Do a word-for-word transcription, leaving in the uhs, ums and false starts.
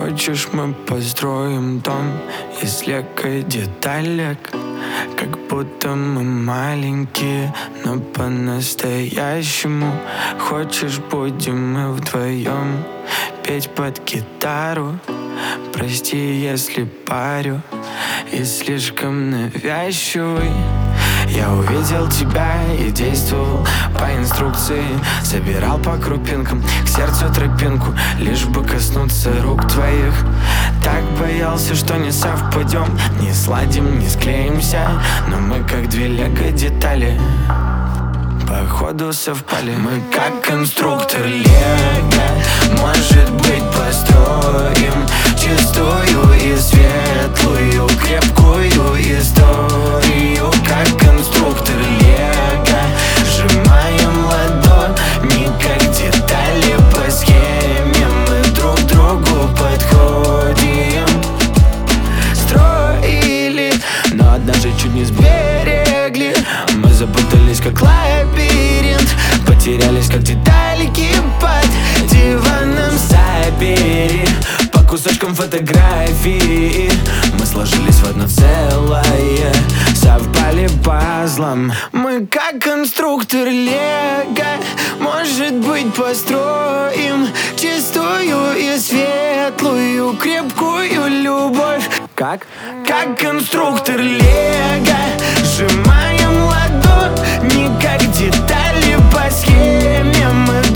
Хочешь, мы построим дом из лего и деталек, как будто мы маленькие, но по-настоящему. Хочешь, будем мы вдвоем петь под гитару? Прости, если парю и слишком навязчивый. Я увидел тебя и действовал по инструкции. Собирал по крупинкам к сердцу тропинку, лишь бы коснуться рук твоих. Так боялся, что не совпадем, не сладим, не склеимся, но мы как две лего детали, походу совпали. Мы как конструктор лего, может быть, построим чистую и светлую, крепкую историю. Как конструктор лего, сжимаем ладони, как детали по схеме. Мы друг другу подходим. Строили, но однажды чуть не сберегли. Мы запутались, как лабиринт, потерялись, как детальки под диваном. Забери по кусочкам фотографии, мы сложились в одно целое, совпали пазлом. Мы как конструктор лего, может быть, построим чистую и светлую, крепкую любовь. Как? Как конструктор лего, сжимаем ладони, как детали по схеме. Мы